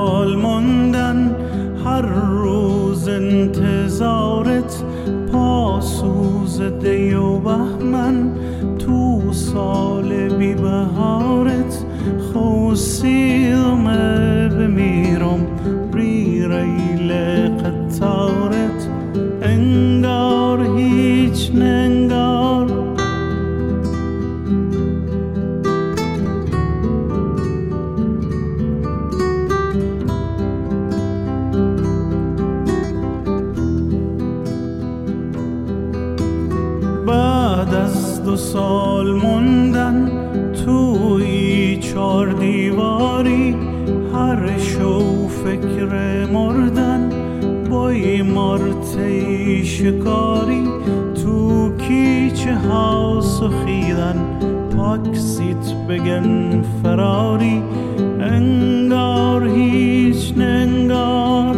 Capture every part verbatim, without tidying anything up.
سال موندن، هر روز انتظارت پاسوز دی و بهمن، تو سال بی بهارت خوصیدم بمیرم ری ریل قطارت، انگار هیچ ننگار. بعد از دو سال موندن توی چار دیواری، هر شو فکر مردن بای مارتی شکاری، تو کیچه ها سخیدن پاکسیت بگن فراری، انگار هیچ ننگار.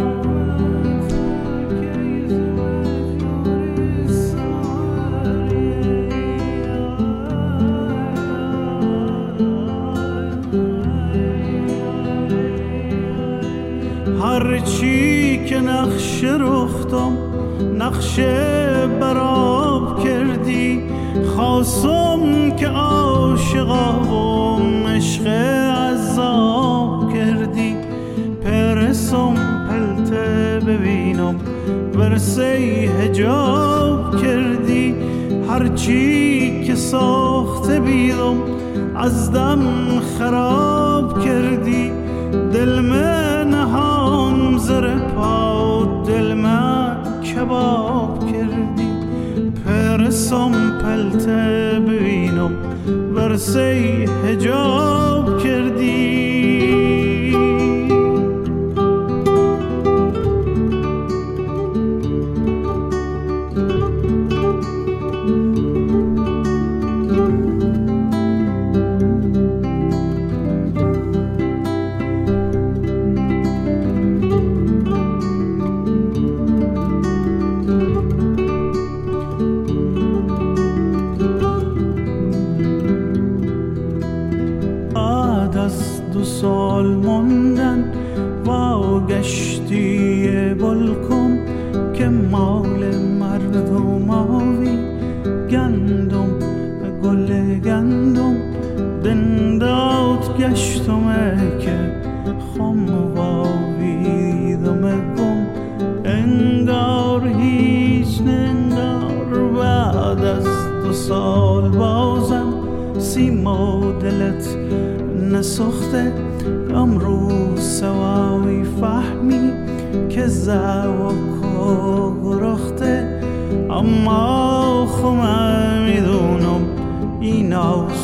هرچی که نقشه رختم نقشه براب کردی، خواستم که عاشقام عشق عذاب کردی، پرسم پلته ببینم ورسه حجاب کردی، هرچی که ساخته بیدم از دم خراب کردی، دل من هم زر پا دل من کباب کردی، پرسم پلته ببینم ورسه حجاب کردی. دو سال موندن واگشتی بلکم که مال مردماوی، گندم گل گندم دندات گشتم که خم واویدم گم، انگار هیچ ننگار. بعد از دو سال بازم سیما دلت نسخته، امروز سواوی فهمی که زوکا گرخته، اما خمه میدونم این